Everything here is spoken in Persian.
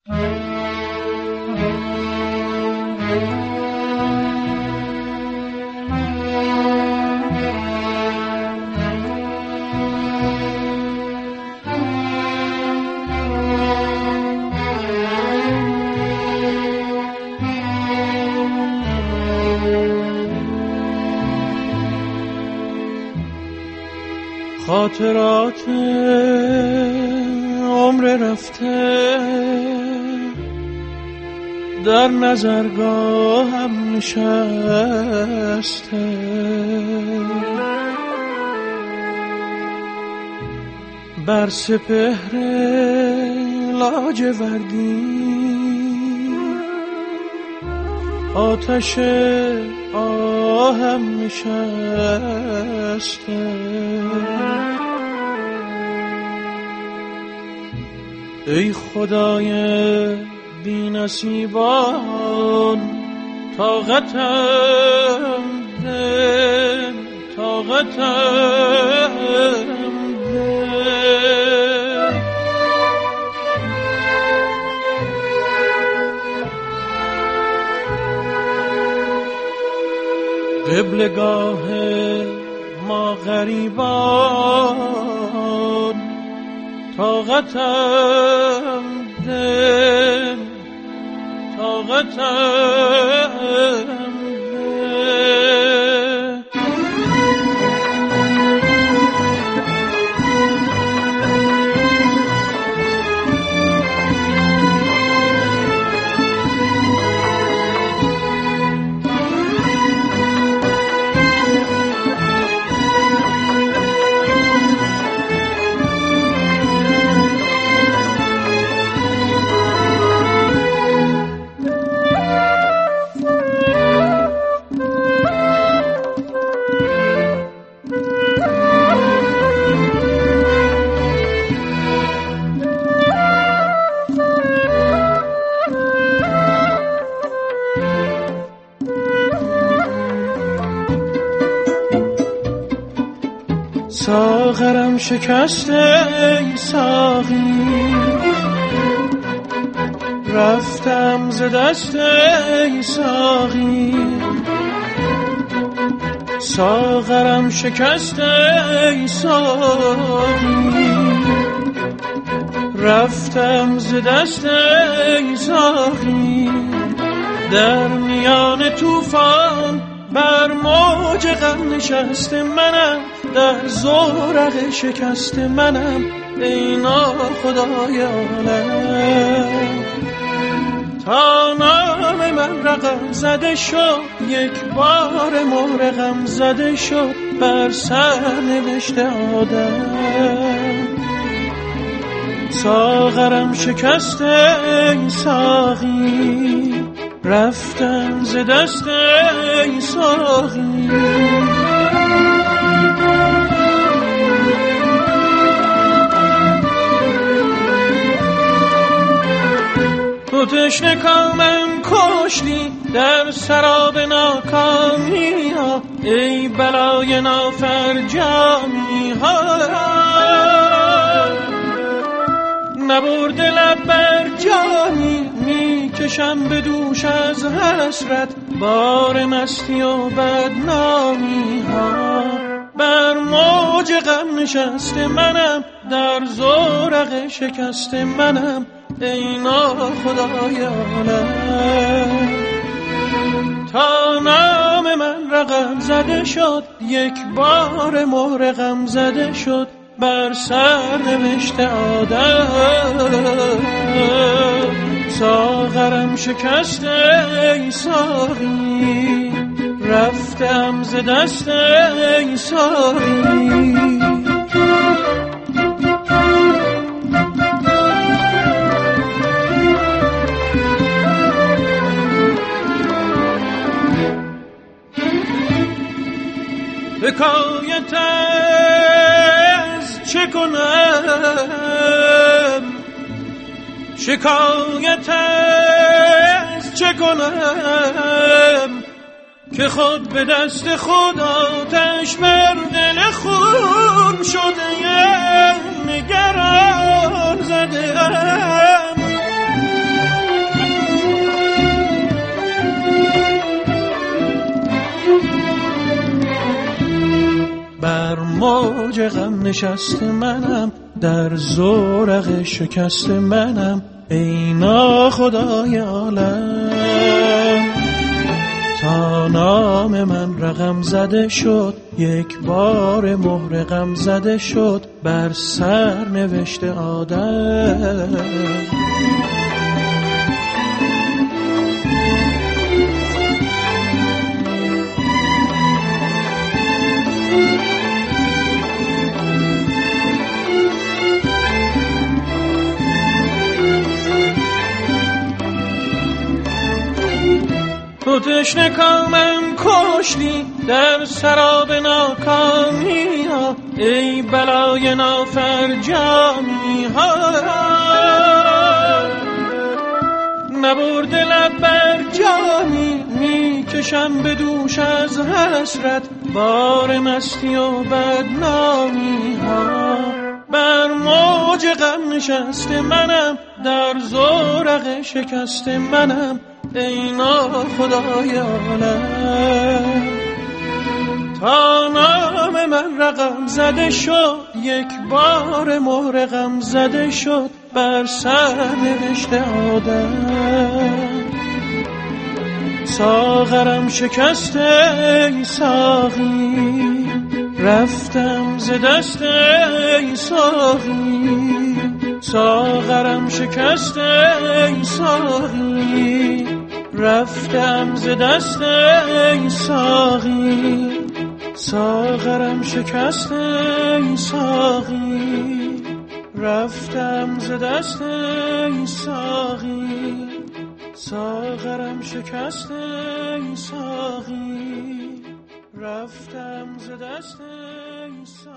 خاطرات عمر رفته در نظرگاهم نشسته، بر سپهر لاجوردی آتش آهم نشسته. ای خدای بی نصیبان طاقتم ده، طاقتم ده. قبلگاه ما غریبان طاقتم ده، طاقتم ده. ساغرم شکسته ای ساقی، رفتم ز دست ای ساقی. ساغرم شکسته ای ساقی، رفتم ز دست ای ساقی. در میان طوفان بر موج غم نشسته منم، در زورق شکست منم ای ناخدای عالم. تا نام من رقم زده شد، یک بار مهر غم زده شد بر سر نوشته آدم. ساغرم شکست ای ساقی، رفتم ز دست ای ساقی. تو تشنه کامم کشتی در سراب ناکامی ها، ای بلای نافرجامی ها. نبرده لب بر جانی میکشم به دوش از حسرت، بار مستی و بدنامی ها. بر موج غم نشسته منم، در زورق شکست منم ای ناخدای عالم. تا نام من رقم زده شد، یک بار مهر غم زده شد بر سر نوشته آدم. ساغرم شکسته ای ساقی، رفتم ز دست ای ساقی. حکایت از چه کنم، شکایت از چه کنم، که خود به دست خود آتش بر دل خون شده، نگران زده ام. موج غم نشست منم، در زورق شکست منم، ای ناخدای عالم. تا نام من رقم زده شد، یک بار مهر غم زده شد بر سر نوشته آدم. تو تشنه کامم کشتی در سراب ناکامی ها، ای بلای نافرجامی ها. نبرد لب بر جانی میکشم به دوش از حسرت، بار مستی و بدنامی ها. بر موج غم نشست منم، در زورق شکست منم، ای ناخدای عالم. تا نام من رقم زده شد، یک بار مهر غم زده شد بر سر نوشته آدم. ساغرم شکسته ای ساقی، رفتم ز دست ای ساقی. ساغرم شکسته ای ساقی، رفتم ز دست ای ساقی. ساغرم شکسته ای ساقی، رفتم ز دست ای ساقی. ساغرم شکسته ای ساقی، رفتم ز دست ای ساقی.